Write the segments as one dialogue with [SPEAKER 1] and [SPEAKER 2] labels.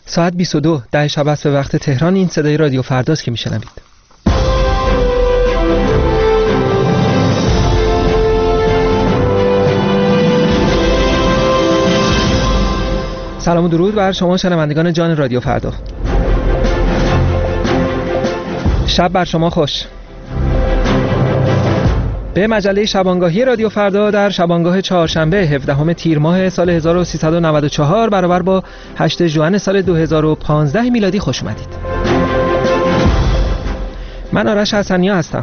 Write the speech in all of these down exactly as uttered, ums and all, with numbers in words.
[SPEAKER 1] ساعت بیست و دو ده شب است به وقت تهران. این صدای رادیو فرداست که میشنوید. سلام و درود بر شما شنوندگان جان رادیو فردا. شب بر شما خوش. به مجله شبانگاهی رادیو فردا در شبانگاه چهارشنبه هفدهم تیر ماه سال هزار و سیصد و نود و چهار برابر با هشتم ژوئن سال دو هزار و پانزده میلادی خوش اومدید. من آرش حسنیا هستم.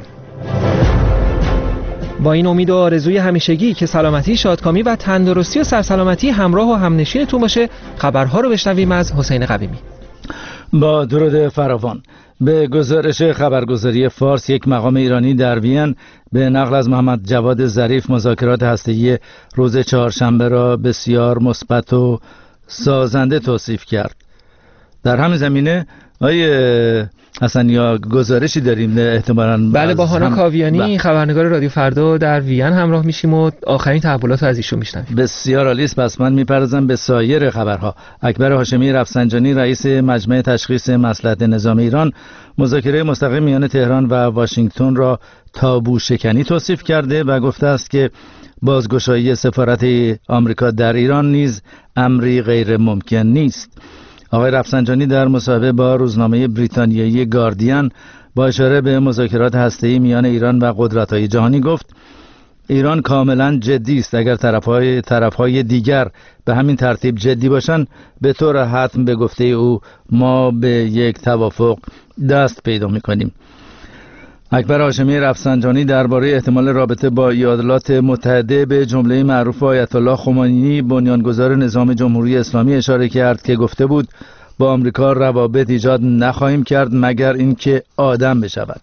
[SPEAKER 1] با این امید و آرزوی همیشگی که سلامتی، شادکامی و تندرستی و سرسلامتی همراه و همنشینتون باشه، خبرها رو بشنویم از حسین قویمی.
[SPEAKER 2] با درود فراوان. به گزارش خبرگزاری فارس، یک مقام ایرانی در وین به نقل از محمد جواد ظریف مذاکرات هسته‌ای روز چهارشنبه را بسیار مثبت و سازنده توصیف کرد. در همین زمینه آیه حسنیا گزارشی داریم احتمالاً.
[SPEAKER 1] بله، با هانا
[SPEAKER 2] هم...
[SPEAKER 1] کاویانی خبرنگار رادیو فردا در وین همراه میشیم و آخرین تحولات رو از ایشون میشنویم.
[SPEAKER 2] بسیار عالی است. پس من میپردازم به سایر خبرها. اکبر هاشمی رفسنجانی رئیس مجمع تشخیص مصلحت نظام ایران مذاکره مستقیم میان تهران و واشنگتن را تابو شکنی توصیف کرده و گفته است که بازگشایی سفارت آمریکا در ایران نیز امری غیر ممکن نیست. آقای رفسنجانی در مصاحبه با روزنامه بریتانیایی گاردین با اشاره به مذاکرات هسته‌ای میان ایران و قدرت‌های جهانی گفت ایران کاملا جدی است. اگر طرف‌های طرف‌های دیگر به همین ترتیب جدی باشند، به طور حتم به گفته او ما به یک توافق دست پیدا می‌کنیم. اکبر هاشمی رفسنجانی درباره احتمال رابطه با ایالات متحده به جمله معروف آیت الله خمینی بنیانگذار نظام جمهوری اسلامی اشاره کرد که گفته بود با آمریکا روابط ایجاد نخواهیم کرد مگر اینکه آدم بشود.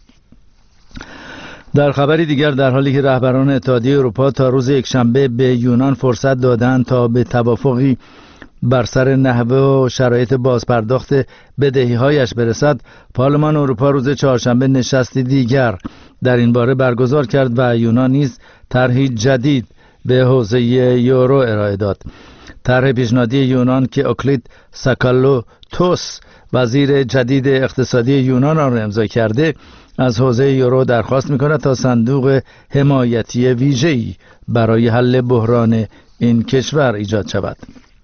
[SPEAKER 2] در خبری دیگر، در حالی که رهبران اتحادیه اروپا تا روز یکشنبه به یونان فرصت دادند تا به توافقی بر سر نحوه و شرایط بازپرداخت بدهی‌هایش برسد، پارلمان اروپا روز چهارشنبه نشستی دیگر در این باره برگزار کرد و یونان نیز طرحی جدید به حوزه یورو ارائه داد. طرح پیشنهادی یونان که اوکلید ساکالوتوس وزیر جدید اقتصادی یونان را امضا کرده، از حوزه یورو درخواست می‌کند تا صندوق حمایتی ویژه‌ای برای حل بحران این کشور ایجاد شود.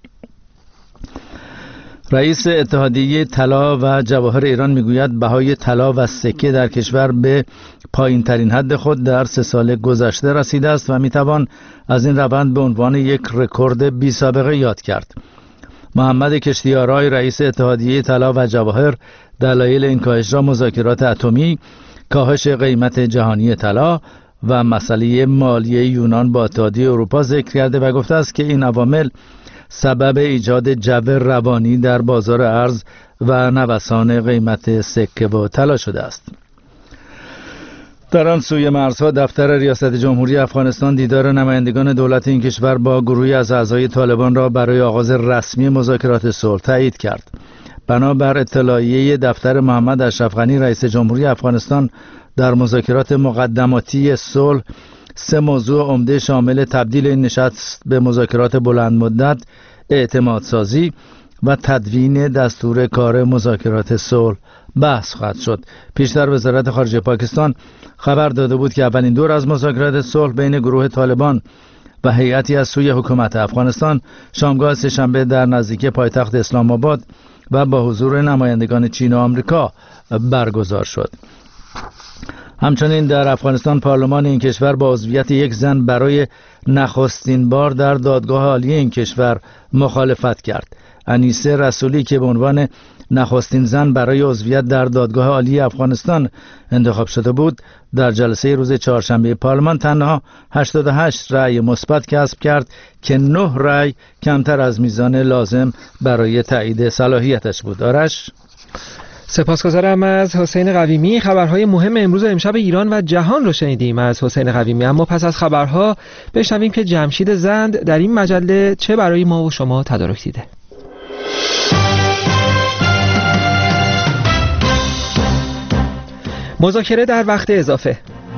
[SPEAKER 2] رئیس اتحادیه طلا و جواهر ایران میگوید بهای طلا و سکه در کشور به پایین ترین حد خود در سه سال گذشته رسیده است و میتوان از این روند به عنوان یک رکورد بی سابقه یاد کرد. محمد کشتیارای رئیس اتحادیه طلا و جواهر دلایل این کاهش را مذاکرات اتمی، کاهش قیمت جهانی طلا و مسئله مالی یونان با اتحادیه اروپا ذکر کرده و گفته است که این عوامل سبب ایجاد جو روانی در بازار ارز و نوسان قیمت سکه و طلا شده است. در آن سوی مرزها، دفتر ریاست جمهوری افغانستان دیدار نمایندگان دولت این کشور با گروهی از اعضای طالبان را برای آغاز رسمی مذاکرات صلح تایید کرد. بنابر اطلاعیه دفتر محمد اشرف غنی رئیس جمهوری افغانستان، در مذاکرات مقدماتی صلح سه موضوع عمده شامل تبدیل این نشست به مذاکرات بلند مدت، اعتماد سازی و تدوین دستور کار مذاکرات صلح بحث خواهد شد. پیشتر وزارت خارجه پاکستان خبر داده بود که اولین دور از مذاکرات صلح بین گروه طالبان و هیئتی از سوی حکومت افغانستان شامگاه سه‌شنبه در نزدیکی پایتخت اسلام آباد و با حضور نمایندگان چین و آمریکا برگزار شد. همچنین در افغانستان پارلمان این کشور با عضویت یک زن برای نخستین بار در دادگاه عالی این کشور مخالفت کرد. انیسه رسولی که به عنوان نخستین زن برای عضویت در دادگاه عالی افغانستان انتخاب شده بود، در جلسه روز چهارشنبه پارلمان تنها هشتاد و هشت رأی مثبت کسب کرد که نه رأی کمتر از میزان لازم برای تایید صلاحیتش بود. آرش،
[SPEAKER 1] سپاسگزارم از حسین قویمی. خبرهای مهم امروز و امشب ایران و جهان رو شنیدیم از حسین قویمی. اما پس از خبرها بشنویم که جمشید زند در این مجله چه برای ما و شما تدارک دیده. مذاکره در وقت اضافه.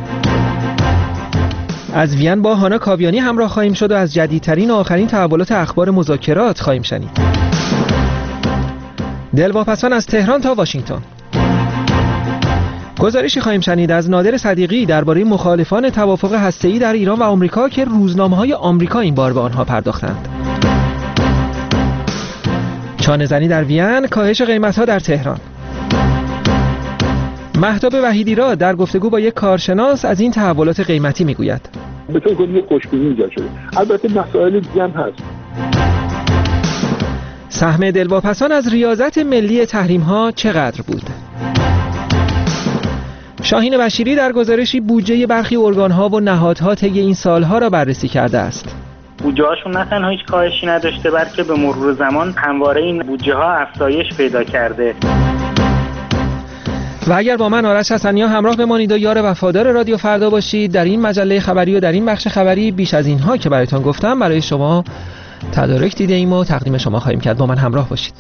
[SPEAKER 1] از وین با هانا کاویانی همراه خواهیم شد و از جدیدترین و آخرین تحولات اخبار مذاکرات خواهیم شنید. دلواپسان از تهران تا واشنگتن. گزارشی خواهیم شنید از نادر صدیقی درباره مخالفان توافق هسته‌ای در ایران و آمریکا که روزنامه‌های آمریکا این بار به آنها پرداختند. چانه‌زنی در وین، کاهش قیمت‌ها در تهران. مهتاب وحیدی‌راد در گفتگو با یک کارشناس از این تحولات قیمتی میگوید.
[SPEAKER 3] به طور کلی خوشبینی ایجاد شده. البته مسائل دیگه هم هست.
[SPEAKER 1] سهم دلواپسان از ریاضت ملی تحریم‌ها چقدر بود؟ شاهین بشیری در گزارشی بودجه برخی ارگان‌ها و نهادها طی این سالها را بررسی کرده است.
[SPEAKER 4] بودجه‌هاشون نه تنها هیچ کاهشی نداشته بلکه به مرور زمان همواره این بودجه‌ها افزایش پیدا کرده.
[SPEAKER 1] و اگر با من آرش حسنی‌ها همراه بمانید و یار وفادار رادیو فردا باشید، در این مجله خبری و در این بخش خبری بیش از اینها که برایتان گفتم برای شما تدارک دیده ایم و تقدیم شما خواهیم کرد. با من همراه باشید.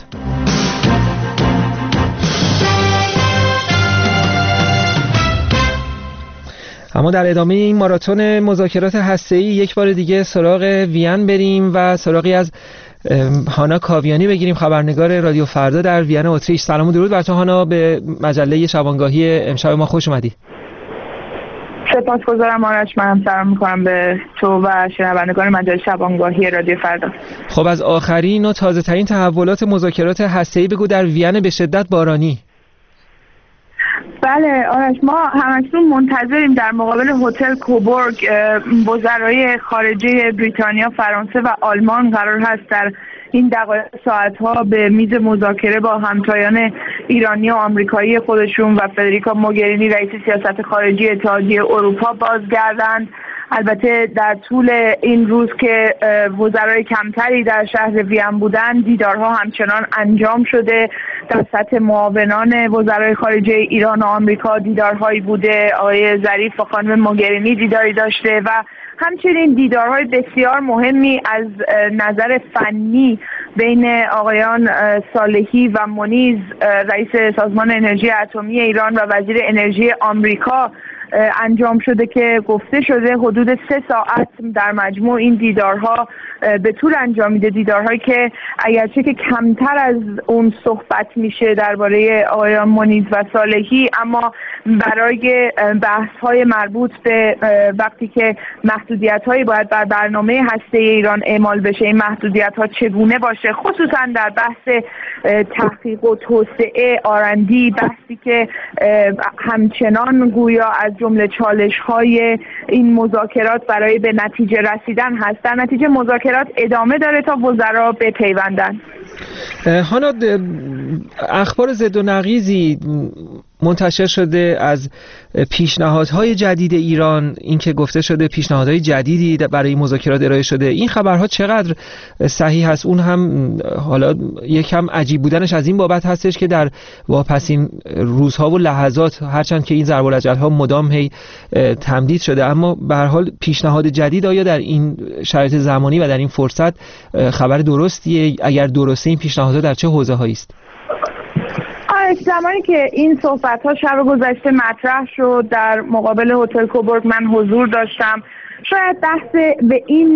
[SPEAKER 1] اما در ادامه این ماراتون مذاکرات هسته‌ای یک بار دیگه سراغ وین بریم و سراغی از هانا کاویانی بگیریم، خبرنگار رادیو فردا در وین اتریش. سلام و درود بر تو هانا، به مجله شبانگاهی امشب ما خوش اومدی.
[SPEAKER 5] سپاسگزارم آرش، من سلام میکنم به تو و شنوندگان مجله شبانگاهی رادیو فردا.
[SPEAKER 1] خب از آخرین و تازه ترین تحولات مذاکرات هسته‌ای بگو در وین به شدت بارانی.
[SPEAKER 5] بله آرش، ما همکنون منتظریم در مقابل هتل کوبورگ وزرای خارجه بریتانیا، فرانسه و آلمان قرار هست در این دقایق ساعتها به میز مذاکره با همتایان ایرانی و آمریکایی خودشون و فدریکا موگرینی رئیس سیاست خارجی اتحادیه اروپا بازگردند. البته در طول این روز که وزرای کمتری در شهر وین بودن، دیدارها همچنان انجام شده. در سطح معاونان وزرای خارجه ایران و آمریکا دیدارهایی بوده، آقای ظریف و خانم موگرینی دیداری داشته و همچنین دیدارهای بسیار مهمی از نظر فنی بین آقایان صالحی و منیز، رئیس سازمان انرژی اتمی ایران و وزیر انرژی آمریکا انجام شده که گفته شده حدود سه ساعت در مجموع این دیدارها به طول انجامیده. دیدارهایی که اگرچه که کمتر از اون صحبت میشه درباره آقایان منیز و صالحی، اما برای بحث‌های مربوط به وقتی که محدودیت‌هایی باید بر برنامه هسته ایران اعمال بشه، این محدودیت‌ها چگونه باشه، خصوصا در بحث تحقیق و توسعه آرندی، بحثی که همچنان گویا از جمله چالش‌های این مذاکرات برای به نتیجه رسیدن هست. در نتیجه مذاکرات ادامه داره تا وزرا بپیوندن.
[SPEAKER 1] هانا، اخبار ضد و نقیضی منتشر شده از پیشنهادهای جدید ایران، اینکه گفته شده پیشنهادهای جدیدی برای مذاکرات ارائه شده. این خبرها چقدر صحیح هست؟ اون هم حالا یکم عجیب بودنش از این بابت هستش که در واپسین روزها و لحظات، هرچند که این ضرب الاجل‌ها مدام هی تمدید شده، اما به هر حال پیشنهاد جدید آیا در این شرایط زمانی و در این فرصت خبر درستیه؟ اگر درسته این پیشنهادها در چه حوزه‌هایی است؟
[SPEAKER 5] زمانی که این صحبت‌ها شب گذشته مطرح شد در مقابل هتل کوبورگ من حضور داشتم. شاید بحث به این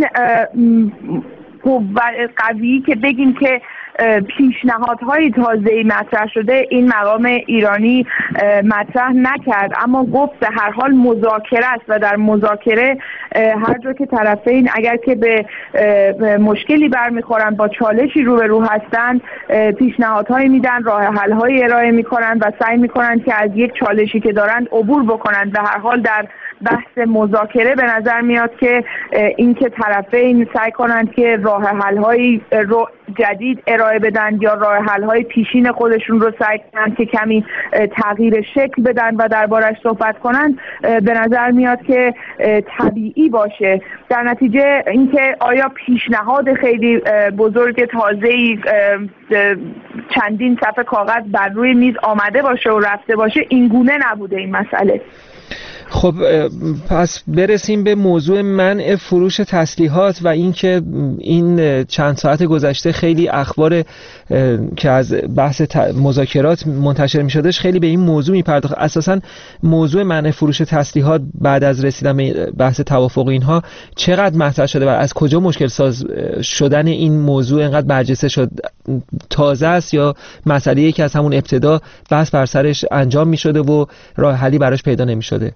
[SPEAKER 5] قوی که بگیم که پیشنهادهای تازه‌ای مطرح شده، این مقام ایرانی مطرح نکرد، اما گفت به هر حال مذاکره است و در مذاکره هر جا که طرفین اگر که به مشکلی برمیخورن، با چالشی روبرو هستند، پیشنهادهایی میدن، راه حل‌هایی ارائه میکنن و سعی میکنن که از یک چالشی که دارند عبور بکنن. به هر حال در بحث مذاکره به نظر میاد که اینکه طرفین سعی کنند که راه حل‌های رو جدید ارائه بدن یا راه حل‌های پیشین خودشون رو سعی کنند که کمی تغییر شکل بدن و دربارش صحبت کنند، به نظر میاد که طبیعی باشه. در نتیجه اینکه آیا پیشنهاد خیلی بزرگ تازه‌ای چندین صفحه کاغذ بر روی میز آمده باشه و رفته باشه، این گونه نبوده این مسئله.
[SPEAKER 1] خب پس برسیم به موضوع منع فروش تسلیحات و اینکه این چند ساعت گذشته خیلی اخبار که از بحث مذاکرات منتشر می شدش خیلی به این موضوع می پرداخت. اساساً موضوع منع فروش تسلیحات بعد از رسیدن به بحث توافق اینها چقدر مطرح شده و از کجا مشکل ساز شدن این موضوع اینقدر برجسته شد؟ تازه است یا مسئله‌ای که از همون ابتدا بحث بر سرش انجام می شده و راه حلی براش پیدا نمی شده؟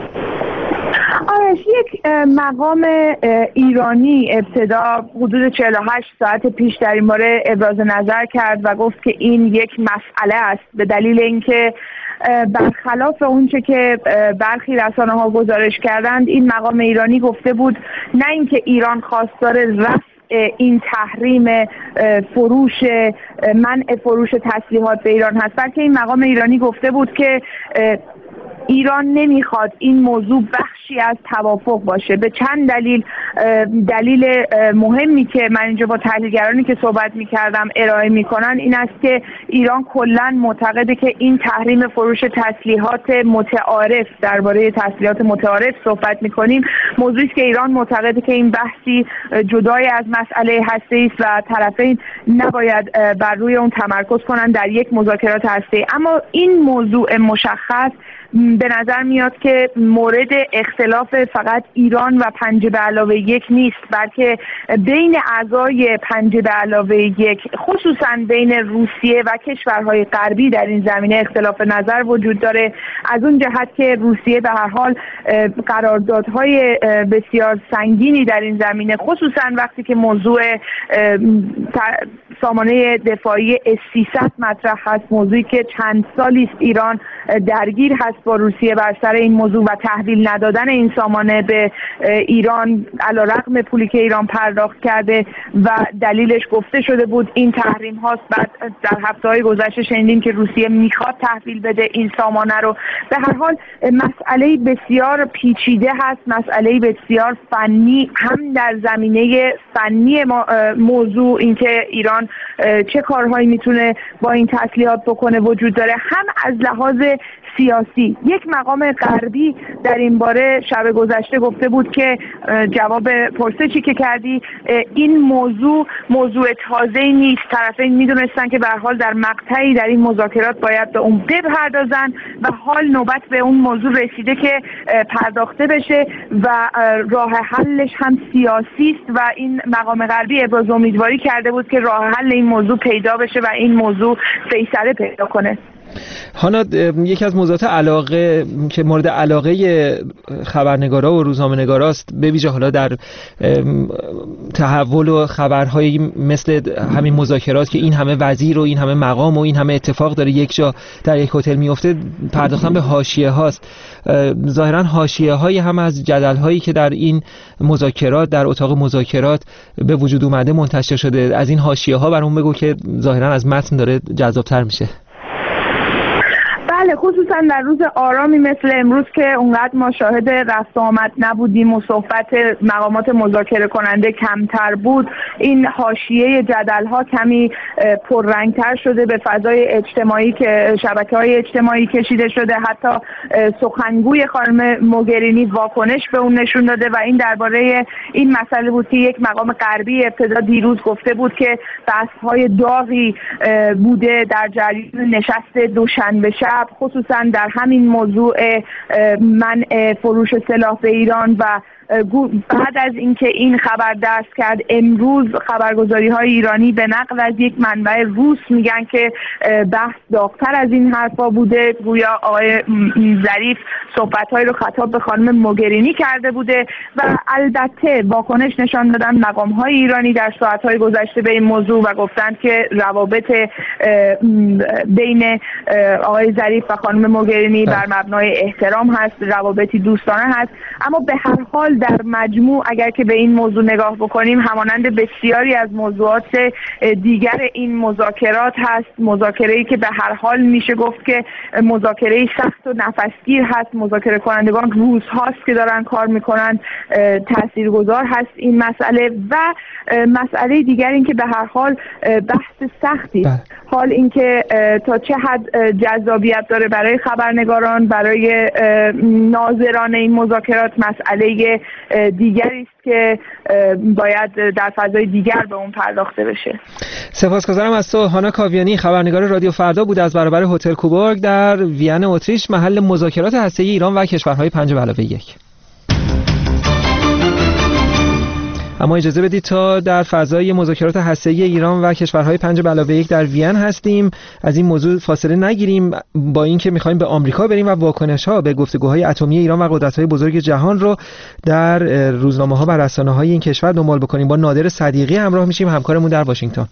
[SPEAKER 5] یک مقام ایرانی ابتدا حدود چهل و هشت ساعت پیش در این باره ابراز نظر کرد و گفت که این یک مسئله است، به دلیل اینکه برخلاف اونچه که برخی رسانه ها گزارش کردند، این مقام ایرانی گفته بود نه اینکه ایران خواستار رفع این تحریم فروش منع فروش تسلیحات به ایران هست، بلکه این مقام ایرانی گفته بود که ایران نمیخواد این موضوع بخشی از توافق باشه. به چند دلیل دلیل مهمی که من اینجا با تحلیلگرانی که صحبت میکردم ارائه میکنن این است که ایران کلاً معتقده که این تحریم فروش تسلیحات متعارف، درباره تسلیحات متعارف صحبت میکنیم، موضوعی است که ایران معتقده که این بحثی جدای از مسئله هسته‌ای است و طرفین نباید بر روی اون تمرکز کنن در یک مذاکرات هسته‌ای. اما این موضوع مشخص به نظر میاد که مورد اختلاف فقط ایران و پنجه به علاوه یک نیست، بلکه بین اعضای پنجه به علاوه یک، خصوصا بین روسیه و کشورهای غربی در این زمینه اختلاف نظر وجود داره. از اون جهت که روسیه به هر حال قراردادهای بسیار سنگینی در این زمینه، خصوصا وقتی که موضوع سامانه دفاعی اس سیصد مطرح هست، موضوعی که چند سالی است ایران درگیر هست با روسیه بر سر این موضوع و تحویل ندادن این سامانه به ایران علیرغم پولی که ایران پرداخت کرده و دلیلش گفته شده بود این تحریم هاست. بعد در هفته‌های گذشته شنیدیم که روسیه میخواد تحویل بده این سامانه رو. به هر حال مسئله بسیار پیچیده هست، مسئله بسیار فنی، هم در زمینه فنی موضوع اینکه ایران چه کارهایی میتونه با این تسلیحات بکنه وجود داره، هم از لحاظ سیاسی. یک مقام غربی در این باره شب گذشته گفته بود که جواب پرسشی که کردی، این موضوع موضوع تازه‌ای نیست، طرفین میدونستن که به هر حال در مقطعی در این مذاکرات باید به اون بپردازن و حال نوبت به اون موضوع رسیده که پرداخته بشه و راه حلش هم سیاسی است و این مقام غربی ابراز امیدواری کرده بود که راه حل این موضوع پیدا بشه و این موضوع فیصله پیدا کنه.
[SPEAKER 1] هانا، یکی از موضوعات علاقه که مورد علاقه خبرنگارا و روزنامه‌نگاراست، به ویژه حالا در تحول و خبرهایی مثل همین مذاکرات که این همه وزیر و این همه مقام و این همه اتفاق داره یک جا در یک هتل میفته، پرداختن به حاشیه هاست. ظاهرا حاشیه هایی هم از جدل هایی که در این مذاکرات در اتاق مذاکرات به وجود اومده منتشر شده. از این حاشیه ها برام بگو که ظاهرا از متن داره جذاب‌تر میشه.
[SPEAKER 5] بله، خصوصا در روز آرامی مثل امروز که اونقدر ما شاهد رفت و آمد نبودیم و صحبت مقامات مذاکره کننده کمتر بود، این حاشیه جدل ها کمی پررنگتر شده، به فضای اجتماعی که شبکه‌های اجتماعی کشیده شده. حتی سخنگوی خانم موگرینی واکنش به اون نشون داده و این درباره این مسئله بود که یک مقام غربی ابتدا دیروز گفته بود که بحث‌های داغی بوده در جریان نشست دوشنبه شب، خصوصا در همین موضوع منع فروش سلاح به ایران. و بعد از اینکه این خبر دست کرد، امروز خبرگزاری های ایرانی به نقل از یک منبع روس میگن که بحث داغ‌تر از این حرفا بوده، گویا آقای ظریف صحبت‌هایی رو خطاب به خانم موگرینی کرده بوده و البته واکنش نشان دادن مقام‌های ایرانی در ساعت‌های گذشته به این موضوع و گفتند که روابط بین آقای ظریف و خانم موگرینی بر مبنای احترام هست، روابطی دوستانه هست. اما به هر حال در مجموع اگر که به این موضوع نگاه بکنیم، همانند بسیاری از موضوعات دیگر این مذاکرات هست، مذاکره‌ای که به هر حال میشه گفت که مذاکره سخت و نفسگیر هست، مذاکره کنندگان روز هاست که دارن کار میکنن، تاثیرگذار هست این مسئله. و مسئله دیگر این که به هر حال بحث سختی حال اینکه تا چه حد جذابیت داره برای خبرنگاران، برای ناظران این مذاکرات مسئله دیگری است که باید در فضای دیگر به اون پرداخته بشه.
[SPEAKER 1] سپاسگزارم از تو. هانا کاویانی خبرنگار رادیو فردا بود از برابر هتل کوبورگ در وین اتریش، محل مذاکرات هسته‌ای ایران و کشورهای پنج به علاوه یک. اما اجازه بدید تا در فضای مذاکرات هسته‌ای ایران و کشورهای پنج به علاوه یک در وین هستیم از این موضوع فاصله نگیریم، با اینکه می‌خوایم به آمریکا بریم و واکنش‌ها به گفتگوهای اتمی ایران و قدرت‌های بزرگ جهان رو در روزنامه‌ها و رسانه‌های این کشور دنبال بکنیم. با نادر صدیقی همراه میشیم، همکارمون در واشنگتن.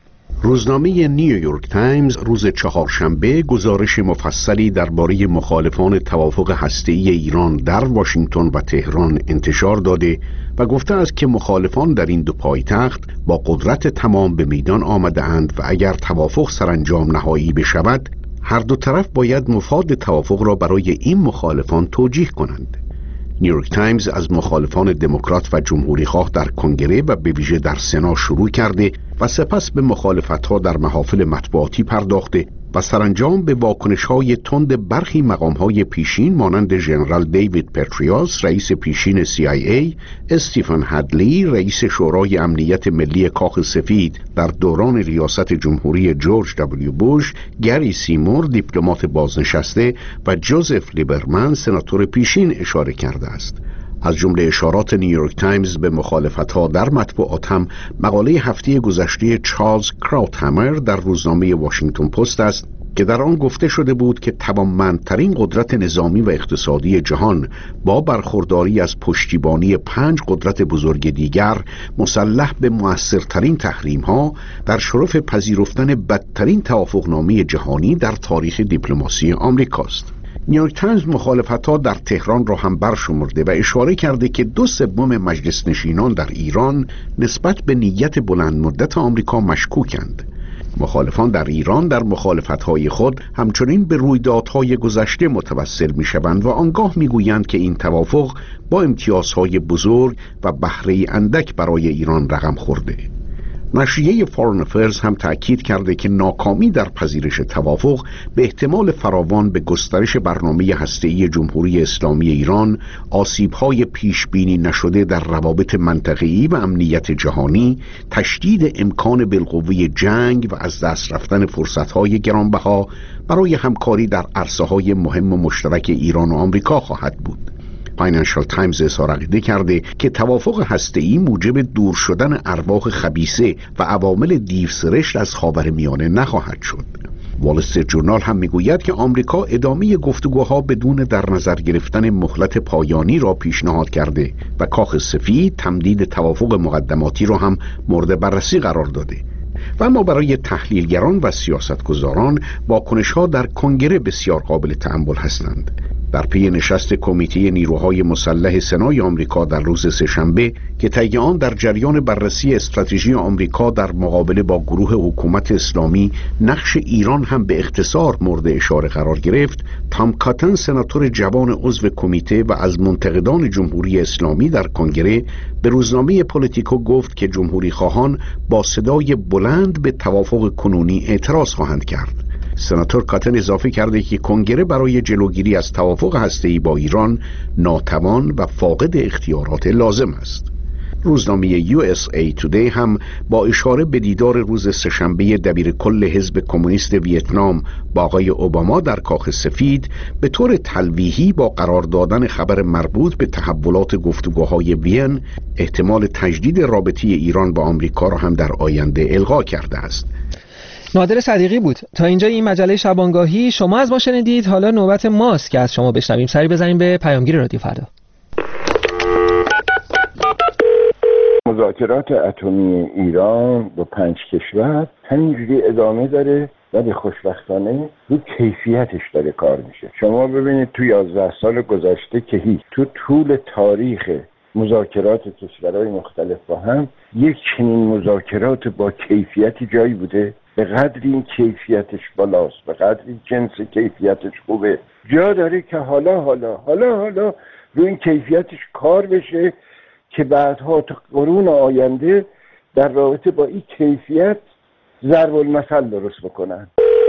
[SPEAKER 6] روزنامه نیویورک تایمز روز چهارشنبه گزارش مفصلی درباره مخالفان توافق هسته‌ای ایران در واشنگتن و تهران انتشار داده و گفته است که مخالفان در این دو پایتخت با قدرت تمام به میدان آمده اند و اگر توافق سرانجام نهایی بشود، هر دو طرف باید مفاد توافق را برای این مخالفان توجیه کنند. نیویورک تایمز از مخالفان دموکرات و جمهوری خواه در کنگره و به ویژه در سنا شروع کرده و سپس به مخالفت‌ها در محافل مطبوعاتی پرداخته و سرانجام به واکنش‌های تند برخی مقام‌های پیشین مانند ژنرال دیوید پتریاس رئیس پیشین سی آی ای، استیفن هدلی رئیس شورای امنیت ملی کاخ سفید در دوران ریاست جمهوری جورج دبلیو بوش، گری سیمور دیپلمات بازنشسته و جوزف لیبرمن سناتور پیشین اشاره کرده است. از جمله اشارات نیویورک تایمز به مخالفت‌ها در مطبوعات هم مقاله هفته گذشته چارلز کراوتهامر در روزنامه واشنگتن پست است که در آن گفته شده بود که توانمندترین قدرت نظامی و اقتصادی جهان با برخورداری از پشتیبانی پنج قدرت بزرگ دیگر مسلح به مؤثرترین تحریم‌ها در شرف پذیرفتن بدترین توافقنامه جهانی در تاریخ دیپلماسی آمریکاست. نیویورک تایمز مخالفت‌ها در تهران را هم برشمرده و اشاره کرده که دو سوم مجلس نشینان در ایران نسبت به نیت بلند مدت آمریکا مشکوکند. مخالفان در ایران در مخالفت‌های خود همچنین به رویدادهای گذشته متوسل می‌شوند و آنگاه می‌گویند که این توافق با امتیازهای بزرگ و بهره اندک برای ایران رقم خورده. نشریه فارن افیرز هم تأکید کرده که ناکامی در پذیرش توافق به احتمال فراوان به گسترش برنامه هسته‌ای جمهوری اسلامی ایران، آسیب‌های پیش‌بینی نشده در روابط منطقه‌ای و امنیت جهانی، تشدید امکان بالقوه جنگ و از دست رفتن فرصت‌های گرانبها برای همکاری در عرصه‌های مهم و مشترک ایران و آمریکا خواهد بود. فاینانشال تایمز اظهار عقیده کرده که توافق هسته‌ای موجب دور شدن ارواح خبیثه و عوامل دیوسرشت از خاورمیانه نخواهد شد. وال استریت جورنال هم میگوید که آمریکا ادامه گفتگوها بدون در نظر گرفتن مهلت پایانی را پیشنهاد کرده و کاخ سفید تمدید توافق مقدماتی را هم مورد بررسی قرار داده. و اما برای تحلیلگران و سیاستگزاران واکنش‌ها در کنگره بسیار قابل تأمل هستند. در پی نشست کمیته نیروهای مسلح سنای آمریکا در روز سه‌شنبه که طی آن در جریان بررسی استراتژی آمریکا در مقابله با گروه حکومت اسلامی نقش ایران هم به اختصار مورد اشاره قرار گرفت، تام کاتن سناتور جوان عضو کمیته و از منتقدان جمهوری اسلامی در کنگره به روزنامه پولیتیکو گفت که جمهوری خواهان با صدای بلند به توافق کنونی اعتراض خواهند کرد. سناتور کاتن اضافه کرده که کنگره برای جلوگیری از توافق هسته‌ای با ایران ناتوان و فاقد اختیارات لازم است. روزنامه یو اس ای تودی هم با اشاره به دیدار روز سه‌شنبه دبیرکل حزب کمونیست ویتنام با آقای اوباما در کاخ سفید به طور تلویحی با قرار دادن خبر مربوط به تحولات گفتگوهای وین احتمال تجدید رابطه ایران با آمریکا را هم در آینده القا کرده است.
[SPEAKER 1] نادر صدیقی بود تا اینجا این مجله شبانگاهی. شما از ما شنیدید، حالا نوبت ماست که از شما بشنویم. سری بزنیم به پیامگیر رادیو فردا.
[SPEAKER 7] مذاکرات اتمی ایران با پنج کشور همینجوری ادامه داره ولی خوشبختانه رو کیفیتش داره کار میشه. شما ببینید توی یازده سال گذشته که هیچ تو طول تاریخ مذاکرات کشورهای مختلف با هم یک چنین مذاکرات با کیفیتی جایی بوده؟ به قدری این کیفیتش بالاست، به قدری جنس کیفیتش خوبه، جا داره که حالا حالا حالا حالا روی این کیفیتش کار بشه که بعدها تا قرون آینده در رابطه با این کیفیت ضرب المثل درست بکنن.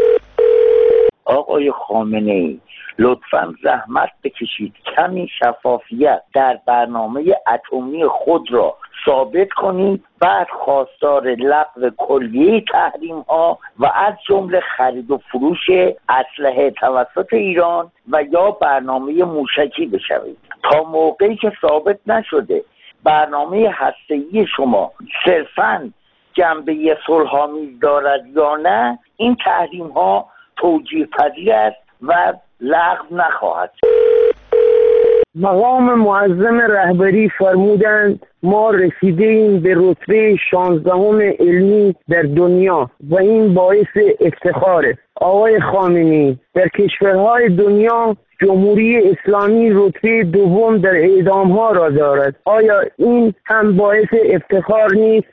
[SPEAKER 8] آقای خامنه‌ای لطفاً زحمت بکشید کمی شفافیت در برنامه اتمی خود را ثابت کنید، بعد خواستار لغو کلیه تحریم ها و از جمله خرید و فروش اسلحه توسط ایران و یا برنامه موشکی بشوید. تا موقعی که ثابت نشده برنامه هسته‌ای شما صرفاً جنبه صلح‌آمیز دارد یا نه، این تحریم ها توجیه پذیر است و لغو نخواهد.
[SPEAKER 9] مقام معظم رهبری فرمودند ما رسیدیم به رتبه شانزدهم علمی در دنیا و این باعث افتخاره. آقای خامنه‌ای، در کشورهای دنیا جمهوری اسلامی رتبه دوم در اعدام‌ها را دارد. آیا این هم باعث افتخار نیست؟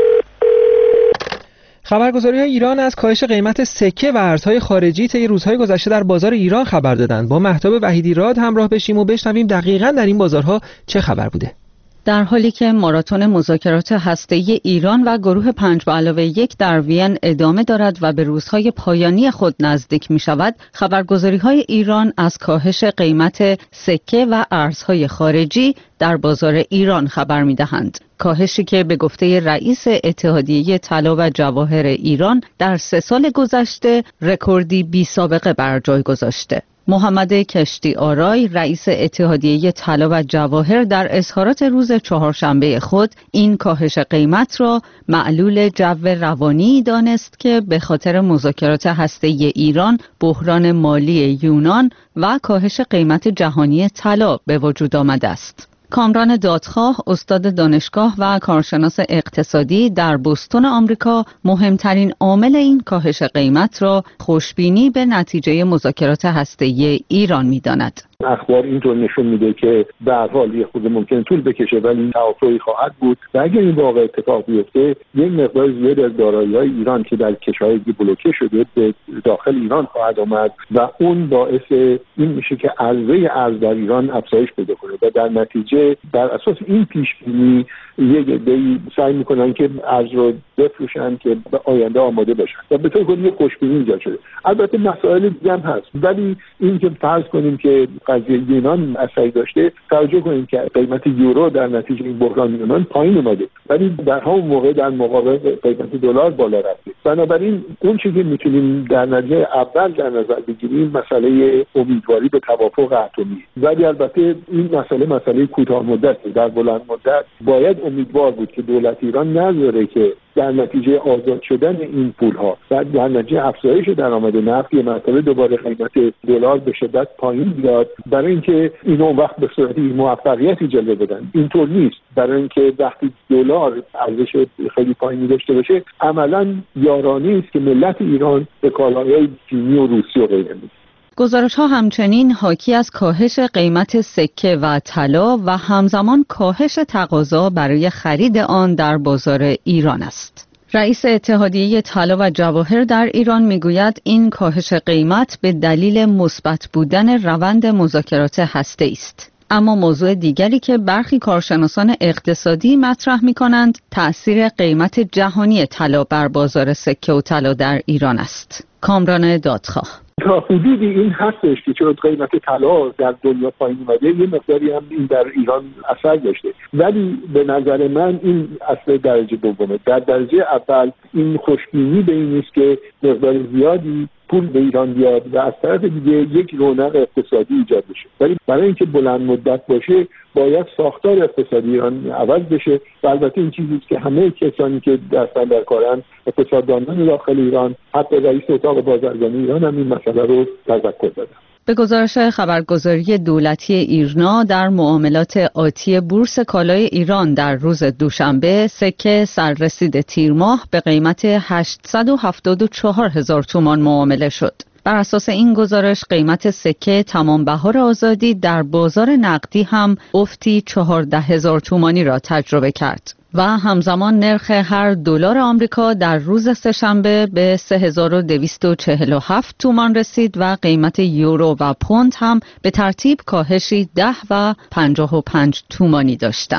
[SPEAKER 1] خبرگزاری‌های ایران از کاهش قیمت سکه و ارزهای خارجی طی روزهای گذشته در بازار ایران خبر دادند. با مهتاب وحیدی راد همراه بشیم و بشنویم دقیقاً در این بازارها چه خبر بوده.
[SPEAKER 10] در حالی که ماراتون مذاکرات هسته‌ای ایران و گروه پنج به علاوه یک در وین ادامه دارد و به روزهای پایانی خود نزدیک می شود، خبرگزاری‌های ایران از کاهش قیمت سکه و ارزهای خارجی در بازار ایران خبر می دهند. کاهشی که به گفته رئیس اتحادیه طلا و جواهر ایران در سه سال گذشته رکوردی بی سابقه بر جای گذاشته. محمد کشتی آرای رئیس اتحادیه طلا و جواهر در اظهارات روز چهارشنبه خود این کاهش قیمت را معلول جو روانی دانست که به خاطر مذاکرات هسته‌ای ایران، بحران مالی یونان و کاهش قیمت جهانی طلا به وجود آمده است. کامران دادخواه، استاد دانشگاه و کارشناس اقتصادی در بوستون آمریکا، مهمترین عامل این کاهش قیمت را خوشبینی به نتیجه مذاکرات هسته‌ای ایران می‌داند.
[SPEAKER 3] اخبار اینطور نشون میده که به هر حال یه خود ممکن طول بکشه ولی توافقی خواهد بود و اگر این واقع اتفاق بیفته یک مقدار زیاد از دارایی‌های ایران که در کشورهای دیگه بلوکه شده به داخل ایران خواهد آمد و اون باعث این میشه که عرضه ارز در ایران افزایش پیدا کنه و در نتیجه بر اساس این پیش بینی یک عده‌ای سعی میکنن که ارز رو بفروشن که به آینده آماده باشن و به طور کلی خوشبینی ایجاد شده. البته مسائل دیگه هم هست ولی این که فرض کنیم که قضیه یونان اثری داشته، توجه کنیم که قیمت یورو در نتیجه این بحران یونان پایین اومده ولی در همون موقع در مقابل قیمت دلار بالا رفته. بنابراین اون چیزی که میتونیم در نتیجه اول در نظر بگیریم مسئله امیدواری به توافق اتمی، ولی البته این مسئله مسئله کوتاه مدت، در بلند مدت باید امیدوار بود که دولت ایران نذاره که در نتیجه آزاد شدن این پولها و در نتیجه افزایش درآمد نفت یه مرتبه دوباره قیمت دلار به شدت پایین بیاد، برای اینکه اینو اون وقت به صورت موفقیتی جلوه بدن. اینطور نیست. برای اینکه وقتی دلار ارزش خیلی پایینی داشته باشه عملاً یارانه است که ملت ایران به کالاهای چینی و روسی و غیره میده.
[SPEAKER 10] گزارش‌ها همچنین حاکی از کاهش قیمت سکه و طلا و همزمان کاهش تقاضا برای خرید آن در بازار ایران است. رئیس اتحادیه طلا و جواهر در ایران میگوید این کاهش قیمت به دلیل مثبت بودن روند مذاکرات هسته‌ای است. اما موضوع دیگری که برخی کارشناسان اقتصادی مطرح می‌کنند تأثیر قیمت جهانی طلا بر بازار سکه و طلا در ایران است. کامران دادخواه:
[SPEAKER 3] تا حدودی این هستش که چون قیمت طلا در دنیا پایین اومده یه مقداری هم این در ایران اثر داشته، ولی به نظر من این اصل درجه دومه. در درجه اول این خوشبینی به این نیست که مقدار زیادی پول به ایران بیاد و از طرف دیگه یک رونق اقتصادی ایجاد بشه، ولی برای اینکه بلند مدت باشه باید ساختار اقتصادی ایران عوض بشه و البته این چیزی که همه کسانی که در در کارن، اقتصاددانان داخل ایران، حتی رئیس اتاق بازرگانی ایران هم این مسئله رو تذکر دادن.
[SPEAKER 10] به گزارش خبرگزاری دولتی ایرنا در معاملات آتی بورس کالای ایران در روز دوشنبه سکه سررسید تیر ماه به قیمت هشتصد و هفتاد و چهار هزار تومان معامله شد. بر اساس این گزارش قیمت سکه تمام بهار آزادی در بازار نقدی هم افتی چهارده هزار تومانی را تجربه کرد و همزمان نرخ هر دلار آمریکا در روز سه‌شنبه به سه هزار و دویست و چهل و هفت تومان رسید و قیمت یورو و پوند هم به ترتیب کاهشی ده و پنجاه و پنج تومانی داشتند.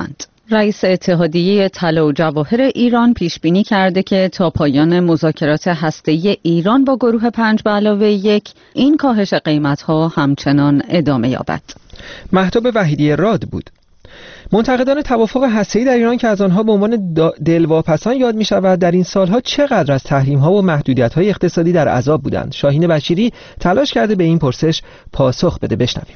[SPEAKER 10] رئیس اتحادیه طلا و جواهر ایران پیش بینی کرده که تا پایان مذاکرات هسته‌ای ایران با گروه پنج به علاوه یک این کاهش قیمت‌ها همچنان ادامه یابد.
[SPEAKER 1] مهتاب وحیدی راد بود. منتقدان توافق هسته‌ای در ایران که از آنها به عنوان دلواپسان یاد می‌شود، در این سالها چقدر از تحریم‌ها و محدودیت‌های اقتصادی در عذاب بودند؟ شاهین بشیری تلاش کرده به این پرسش پاسخ بده. بشنویم.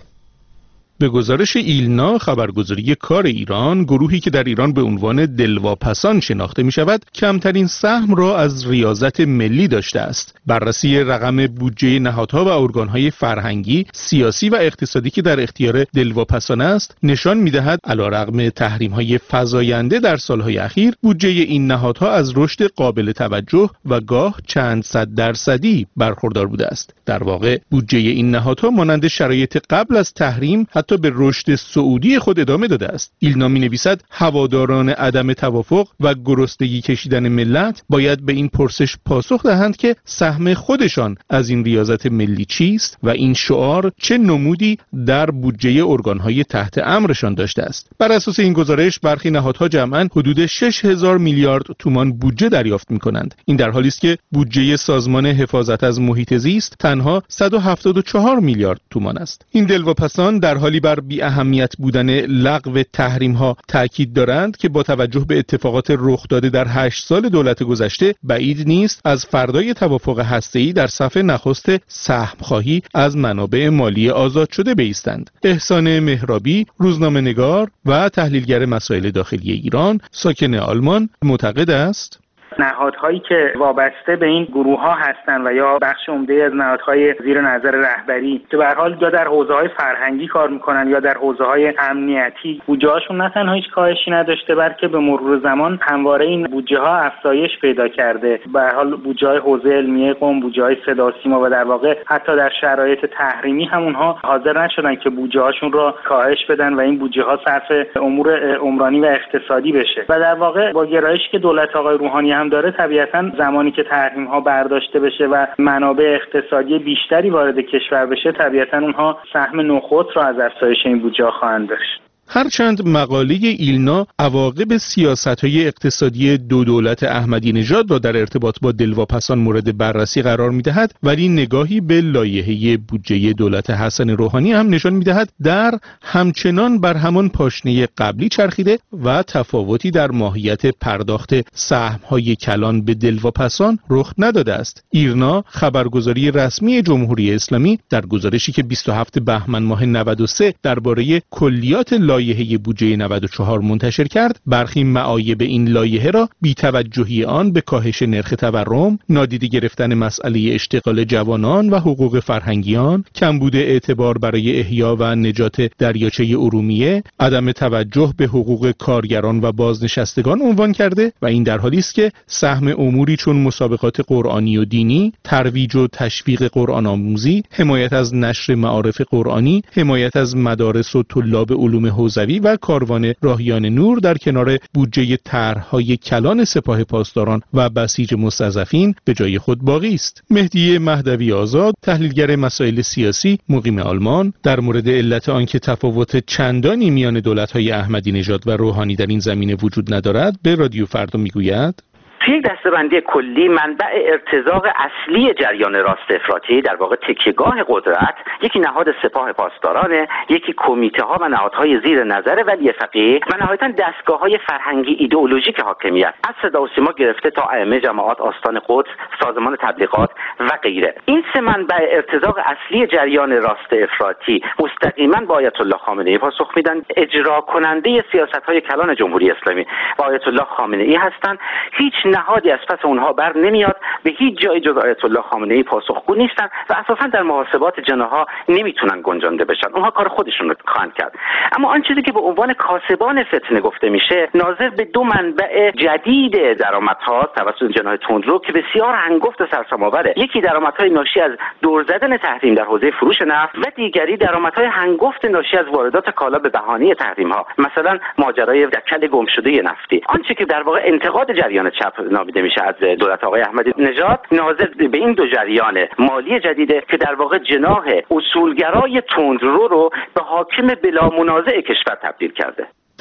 [SPEAKER 11] به گزارش ایلنا، خبرگزاری کار ایران، گروهی که در ایران به عنوان دلواپسان شناخته می شود، کمترین سهم را از ریاضت ملی داشته است. بررسی رقم بودجه نهادها و ارگانهای فرهنگی، سیاسی و اقتصادی که در اختیار دلواپسان است، نشان می دهد علیرغم تحریم‌های فزاینده در سالهای اخیر، بودجه این نهادها از رشد قابل توجه و گاه چند صد درصدی برخوردار بوده است. در واقع بودجه این نهادها مانند شرایط قبل از تحریم حتی به رشد صعودی خود ادامه داده است. ایلنا می‌نویسد هواداران عدم توافق و گرسنگی کشیدن ملت باید به این پرسش پاسخ دهند که سهم خودشان از این ریاضت ملی چیست و این شعار چه نمودی در بودجه ارگان‌های تحت امرشان داشته است. بر اساس این گزارش برخی نهادها جمعاً حدود شش هزار میلیارد تومان بودجه دریافت می‌کنند. این در حالی است که بودجه سازمان حفاظت از محیط زیست تنها صد و هفتاد و چهار میلیارد تومان است. این دلواپسان در حالی بر بی اهمیت بودن لغو تحریم ها تاکید دارند که با توجه به اتفاقات رخ داده در هشت سال دولت گذشته بعید نیست از فردای توافق هسته‌ای در صف نخست سهم خواهی از منابع مالی آزاد شده بایستند. احسان مهرابی، روزنامه‌نگار و تحلیلگر مسائل داخلی ایران، ساکن آلمان، معتقد است
[SPEAKER 4] نهادهایی که وابسته به این گروه ها هستند و یا بخش عمده از نهادهای زیر نظر رهبری که به هر حال یا در حوزه‌های فرهنگی کار میکنن یا در حوزه‌های امنیتی، بودجه‌هاشون نه تنها هیچ کاهشی نداشته بلکه به مرور زمان همواره این بودجه ها افزایش پیدا کرده. به هر حال بودجه‌های حوزه علمیه قم، بودجه‌های صدا و سیما و در واقع حتی در شرایط تحریمی هم اونها حاضر نشدن که بودجه‌هاشون رو کاهش بدن و این بودجه‌ها صرف امور عمرانی و اقتصادی بشه. و در واقع با گرایشی که دولت آقای روحانی هم داره، طبیعتاً زمانی که تحریم ها برداشته بشه و منابع اقتصادی بیشتری وارد کشور بشه، طبیعتاً اونها سهم نخود را از افزایش این بودجه خواهند داشت.
[SPEAKER 11] هرچند مقاله ایلنا عواقب سیاست‌های اقتصادی دو دولت احمدی نژاد را در ارتباط با دلواپسان مورد بررسی قرار می‌دهد، ولی نگاهی به لایحه بودجه دولت حسن روحانی هم نشان می‌دهد در همچنان بر همان پاشنه قبلی چرخیده و تفاوتی در ماهیت پرداخت سهم‌های کلان به دلواپسان رخ نداده است. ایرنا، خبرگزاری رسمی جمهوری اسلامی، در گزارشی که بیست و هفتم بهمن ماه نود و سه درباره کلیات لایحه بودجه نود و چهار منتشر کرد، برخی معایب این لایحه را بی‌توجهی آن به کاهش نرخ تورم، نادیده گرفتن مسئله اشتغال جوانان و حقوق فرهنگیان، کمبود اعتبار برای احیا و نجات دریاچه ارومیه، عدم توجه به حقوق کارگران و بازنشستگان عنوان کرده و این در حالی است که سهم اموری چون مسابقات قرآنی و دینی، ترویج و تشویق قرآن آموزی، حمایت از نشر معارف قرآنی، حمایت از مدارس و طلاب علوم حوزوی و کاروان راهیان نور در کنار بودجه طرح‌های کلان سپاه پاسداران و بسیج مستضعفین به جای خود باقی است. مهدی مهدوی آزاد، تحلیلگر مسائل سیاسی، مقیم آلمان، در مورد علت آنکه تفاوت چندانی میان دولت‌های احمدی نژاد و روحانی در این زمینه وجود ندارد، به رادیو فردا میگوید:
[SPEAKER 12] توی دسته‌بندی کلی منبع ارتزاق اصلی جریان راست افراطی، در واقع تکیه‌گاه قدرت، یکی نهاد سپاه پاسدارانه، یکی کمیته ها و نهادهای زیر نظر ولی فقیه و نهایتاً دستگاه‌های فرهنگی ایدئولوژیک حاکمیت، از صدا و سیما گرفته تا ائمه جماعات آستان قدس، سازمان تبلیغات و غیره. این سه منبع ارتزاق اصلی جریان راست افراطی مستقیما با آیت الله خامنه‌ای پاسخ میدن. اجرا کننده سیاست‌های کلان جمهوری اسلامی و آیت الله خامنه‌ای هستند. هیچ نهادی از پس اونها بر نمیاد، به هیچ جای جز آیت الله خامنه‌ای پاسخگو نیستن و اساسا در محاسبات جناح‌ها نمیتونن گنجانده بشن. اونها کار خودشون رو خواهند کرد. اما آن چیزی که به عنوان کاسبان فتنه گفته میشه، ناظر به دو منبع جدید درآمدها توسط جناح تندرو که بسیار هنگفت و سرسام‌آوره. یکی درآمدهای ناشی از دور زدن تحریم در حوزه فروش نفت و دیگری درآمدهای هنگفت ناشی از واردات کالا به بهانه تحریم‌ها، مثلا ماجرای دکل گمشده نفتی. آنچه که در واقع انتقاد جریان چپ نامیده میشه از دولت آقای احمدی نژاد، ناظر به این دو جریان مالی جدیده که در واقع جناح اصولگرای تندرو رو به حاکم بلا منازع کشور تبدیل کرده.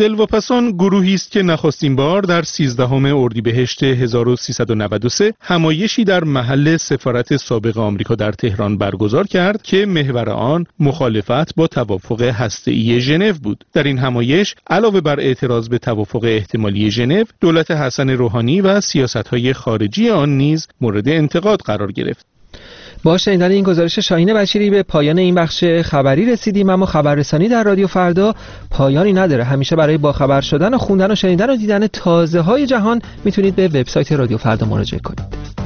[SPEAKER 11] دلواپسان گروهی است که نخستین بار در سیزدهم اردیبهشت هزار و سیصد و نود و سه همایشی در محل سفارت سابق آمریکا در تهران برگزار کرد که محور آن مخالفت با توافق هسته‌ای ژنو بود. در این همایش علاوه بر اعتراض به توافق احتمالی ژنو، دولت حسن روحانی و سیاست‌های خارجی آن نیز مورد انتقاد قرار گرفت.
[SPEAKER 1] با شنیدن این گزارش شاهین بشیری به پایان این بخش خبری رسیدیم، اما خبررسانی در رادیو فردا پایانی نداره. همیشه برای باخبر شدن و خوندن و شنیدن و دیدن تازه‌های جهان میتونید به وبسایت رادیو فردا مراجعه کنید.